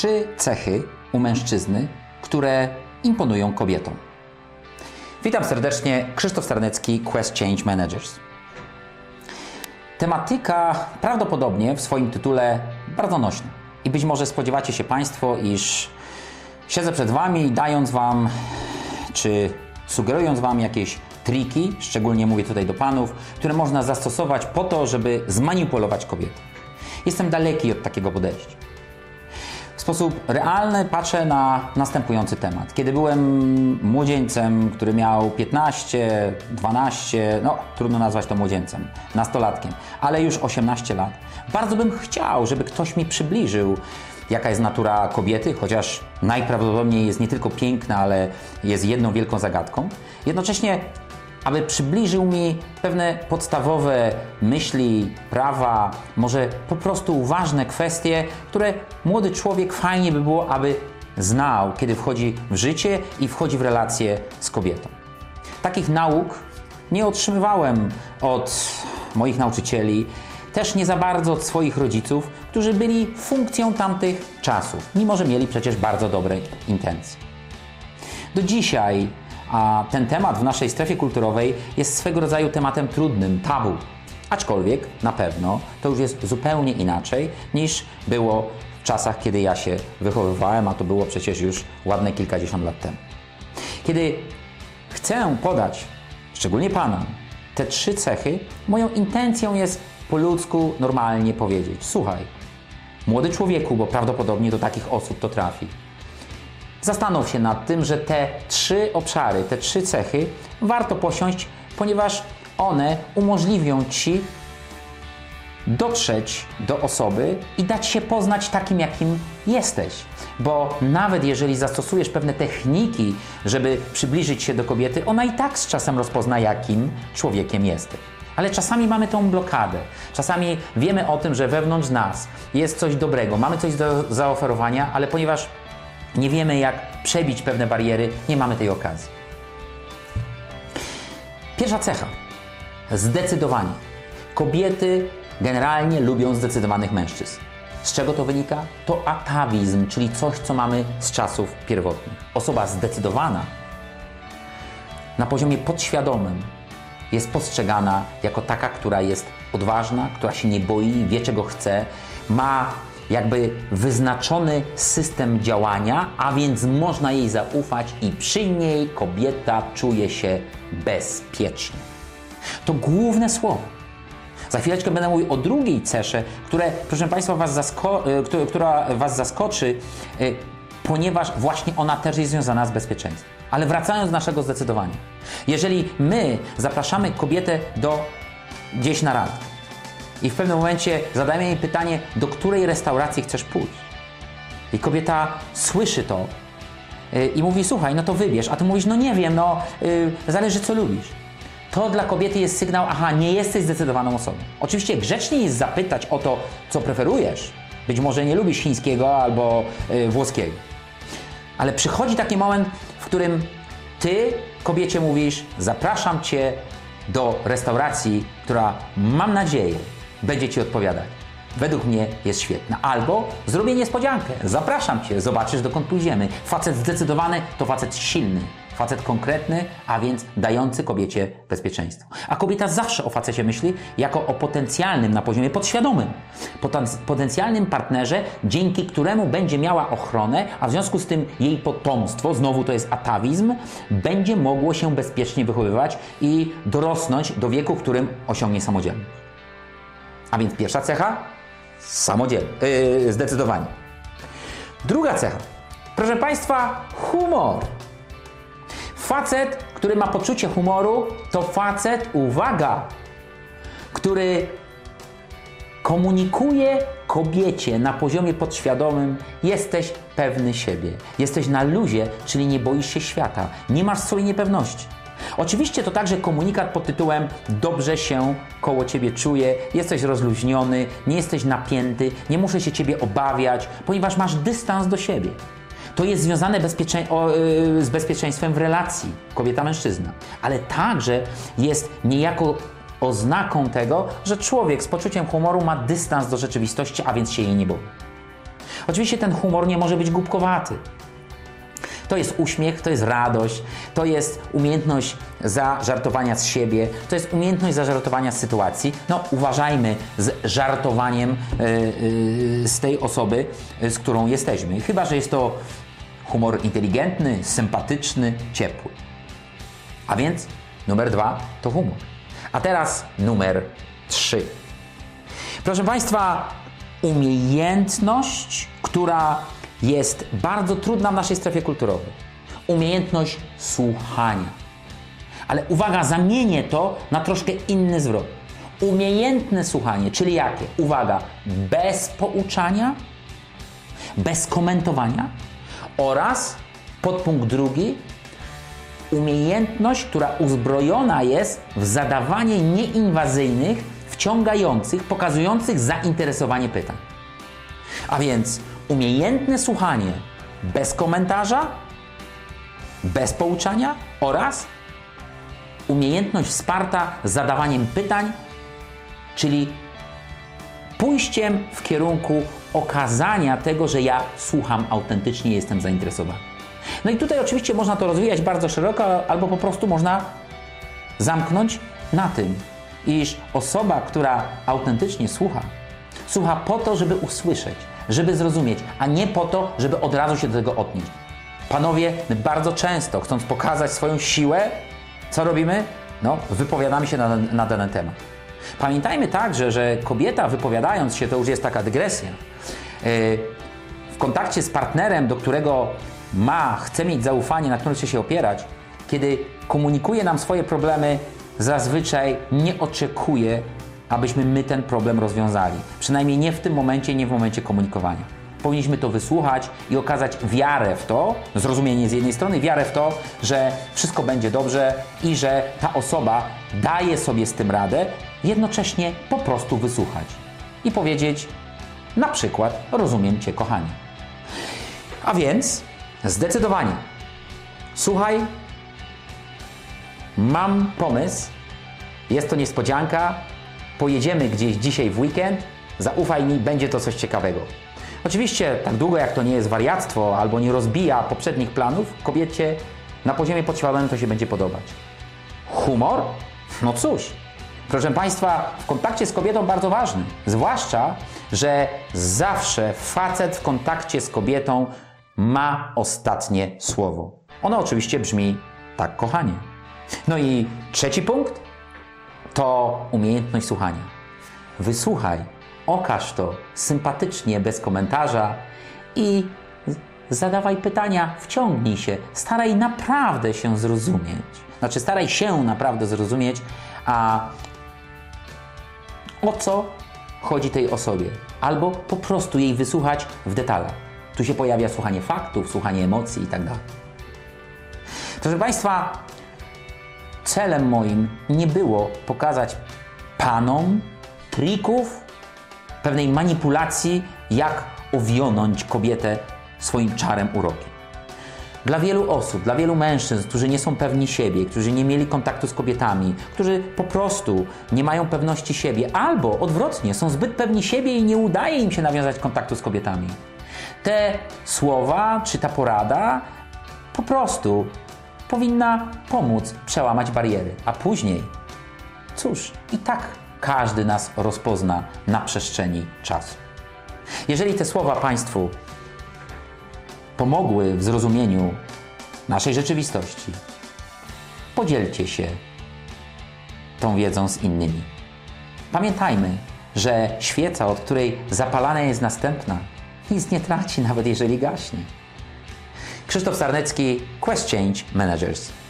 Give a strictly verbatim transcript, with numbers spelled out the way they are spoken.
Trzy cechy u mężczyzny, które imponują kobietom. Witam serdecznie, Krzysztof Sarnecki, Quest Change Managers. Tematyka prawdopodobnie w swoim tytule bardzo nośna. I być może spodziewacie się Państwo, iż siedzę przed Wami, dając Wam, czy sugerując Wam jakieś triki, szczególnie mówię tutaj do Panów, które można zastosować po to, żeby zmanipulować kobiety. Jestem daleki od takiego podejścia. W sposób realny patrzę na następujący temat. Kiedy byłem młodzieńcem, który miał piętnaście, dwanaście, no trudno nazwać to młodzieńcem, nastolatkiem, ale już osiemnaście lat, bardzo bym chciał, żeby ktoś mi przybliżył, jaka jest natura kobiety, chociaż najprawdopodobniej jest nie tylko piękna, ale jest jedną wielką zagadką. Jednocześnie, aby przybliżył mi pewne podstawowe myśli, prawa, może po prostu ważne kwestie, które młody człowiek fajnie by było, aby znał, kiedy wchodzi w życie i wchodzi w relacje z kobietą. Takich nauk nie otrzymywałem od moich nauczycieli, też nie za bardzo od swoich rodziców, którzy byli funkcją tamtych czasów, mimo że mieli przecież bardzo dobre intencje. Do dzisiaj a ten temat w naszej strefie kulturowej jest swego rodzaju tematem trudnym, tabu. Aczkolwiek na pewno to już jest zupełnie inaczej niż było w czasach, kiedy ja się wychowywałem, a to było przecież już ładne kilkadziesiąt lat temu. Kiedy chcę podać, szczególnie Panom, te trzy cechy, moją intencją jest po ludzku normalnie powiedzieć: słuchaj, młody człowieku, bo prawdopodobnie do takich osób to trafi, zastanów się nad tym, że te trzy obszary, te trzy cechy warto posiąść, ponieważ one umożliwią Ci dotrzeć do osoby i dać się poznać takim, jakim jesteś. Bo nawet jeżeli zastosujesz pewne techniki, żeby przybliżyć się do kobiety, ona i tak z czasem rozpozna, jakim człowiekiem jesteś. Ale czasami mamy tą blokadę. Czasami wiemy o tym, że wewnątrz nas jest coś dobrego, mamy coś do zaoferowania, ale ponieważ nie wiemy, jak przebić pewne bariery, nie mamy tej okazji. Pierwsza cecha. Zdecydowanie. Kobiety generalnie lubią zdecydowanych mężczyzn. Z czego to wynika? To atawizm, czyli coś, co mamy z czasów pierwotnych. Osoba zdecydowana na poziomie podświadomym jest postrzegana jako taka, która jest odważna, która się nie boi, wie, czego chce, ma jakby wyznaczony system działania, a więc można jej zaufać i przy niej kobieta czuje się bezpiecznie. To główne słowo. Za chwileczkę będę mówił o drugiej cesze, które, proszę Państwa, was zasko- która Was zaskoczy, ponieważ właśnie ona też jest związana z bezpieczeństwem. Ale wracając do naszego zdecydowania. Jeżeli my zapraszamy kobietę do gdzieś na randkę i w pewnym momencie zadajemy jej pytanie, do której restauracji chcesz pójść. I kobieta słyszy to yy, i mówi: słuchaj, no to wybierz. A ty mówisz: no nie wiem, no yy, zależy, co lubisz. To dla kobiety jest sygnał: aha, nie jesteś zdecydowaną osobą. Oczywiście grzecznie jest zapytać o to, co preferujesz. Być może nie lubisz chińskiego albo yy, włoskiego. Ale przychodzi taki moment, w którym ty kobiecie mówisz: zapraszam cię do restauracji, która, mam nadzieję, będzie Ci odpowiadać. Według mnie jest świetna. Albo zrobię niespodziankę. Zapraszam Cię, zobaczysz, dokąd pójdziemy. Facet zdecydowany to facet silny. Facet konkretny, a więc dający kobiecie bezpieczeństwo. A kobieta zawsze o facecie myśli jako o potencjalnym, na poziomie podświadomym, poten- potencjalnym partnerze, dzięki któremu będzie miała ochronę, a w związku z tym jej potomstwo, znowu to jest atawizm, będzie mogło się bezpiecznie wychowywać i dorosnąć do wieku, w którym osiągnie samodzielność. A więc pierwsza cecha, samodzielność, yy, zdecydowanie. Druga cecha, proszę Państwa, humor. Facet, który ma poczucie humoru, to facet, uwaga, który komunikuje kobiecie na poziomie podświadomym: jesteś pewny siebie, jesteś na luzie, czyli nie boisz się świata, nie masz swojej niepewności. Oczywiście to także komunikat pod tytułem: dobrze się koło Ciebie czuję, jesteś rozluźniony, nie jesteś napięty, nie muszę się Ciebie obawiać, ponieważ masz dystans do siebie. To jest związane bezpieczeństw- o, yy, z bezpieczeństwem w relacji kobieta-mężczyzna, ale także jest niejako oznaką tego, że człowiek z poczuciem humoru ma dystans do rzeczywistości, a więc się jej nie boi. Oczywiście ten humor nie może być głupkowaty. To jest uśmiech, to jest radość, to jest umiejętność zażartowania z siebie, to jest umiejętność zażartowania z sytuacji. No, uważajmy z żartowaniem yy, yy, z tej osoby, yy, z którą jesteśmy. Chyba że jest to humor inteligentny, sympatyczny, ciepły. A więc numer dwa to humor. A teraz numer trzy. Proszę Państwa, umiejętność, która jest bardzo trudna w naszej strefie kulturowej. Umiejętność słuchania. Ale uwaga, zamienię to na troszkę inny zwrot. Umiejętne słuchanie, czyli jakie? Uwaga, bez pouczania, bez komentowania oraz podpunkt drugi, umiejętność, która uzbrojona jest w zadawanie nieinwazyjnych, wciągających, pokazujących zainteresowanie pytań. A więc umiejętne słuchanie bez komentarza, bez pouczania oraz umiejętność wsparta zadawaniem pytań, czyli pójściem w kierunku okazania tego, że ja słucham autentycznie, jestem zainteresowany. No i tutaj oczywiście można to rozwijać bardzo szeroko, albo po prostu można zamknąć na tym, iż osoba, która autentycznie słucha, słucha po to, żeby usłyszeć, żeby zrozumieć, a nie po to, żeby od razu się do tego odnieść. Panowie, my bardzo często, chcąc pokazać swoją siłę, co robimy? No, wypowiadamy się na, na dany temat. Pamiętajmy także, że kobieta wypowiadając się, to już jest taka dygresja, yy, w kontakcie z partnerem, do którego ma, chce mieć zaufanie, na którym chce się opierać, kiedy komunikuje nam swoje problemy, zazwyczaj nie oczekuje, abyśmy my ten problem rozwiązali. Przynajmniej nie w tym momencie, nie w momencie komunikowania. Powinniśmy to wysłuchać i okazać wiarę w to, zrozumienie z jednej strony, wiarę w to, że wszystko będzie dobrze i że ta osoba daje sobie z tym radę, jednocześnie po prostu wysłuchać i powiedzieć na przykład: rozumiem Cię, kochanie. A więc zdecydowanie słuchaj, mam pomysł, jest to niespodzianka, pojedziemy gdzieś dzisiaj w weekend, zaufaj mi, będzie to coś ciekawego. Oczywiście tak długo jak to nie jest wariactwo albo nie rozbija poprzednich planów, kobiecie na poziomie podświadomym to się będzie podobać. Humor? No cóż, proszę Państwa, w kontakcie z kobietą bardzo ważny, zwłaszcza, że zawsze facet w kontakcie z kobietą ma ostatnie słowo. Ono oczywiście brzmi tak, kochanie. No i trzeci punkt to umiejętność słuchania. Wysłuchaj, okaż to sympatycznie, bez komentarza i zadawaj pytania, wciągnij się, staraj naprawdę się zrozumieć. Znaczy staraj się naprawdę zrozumieć, a o co chodzi tej osobie, albo po prostu jej wysłuchać w detalach. Tu się pojawia słuchanie faktów, słuchanie emocji i tak dalej. Proszę Państwa, celem moim nie było pokazać panom trików, pewnej manipulacji, jak owionąć kobietę swoim czarem, urokiem. Dla wielu osób, dla wielu mężczyzn, którzy nie są pewni siebie, którzy nie mieli kontaktu z kobietami, którzy po prostu nie mają pewności siebie, albo odwrotnie, są zbyt pewni siebie i nie udaje im się nawiązać kontaktu z kobietami, te słowa czy ta porada po prostu powinna pomóc przełamać bariery, a później, cóż, i tak każdy nas rozpozna na przestrzeni czasu. Jeżeli te słowa Państwu pomogły w zrozumieniu naszej rzeczywistości, podzielcie się tą wiedzą z innymi. Pamiętajmy, że świeca, od której zapalana jest następna, nic nie traci, nawet jeżeli gaśnie. Krzysztof Sarnecki, Quest Change Managers.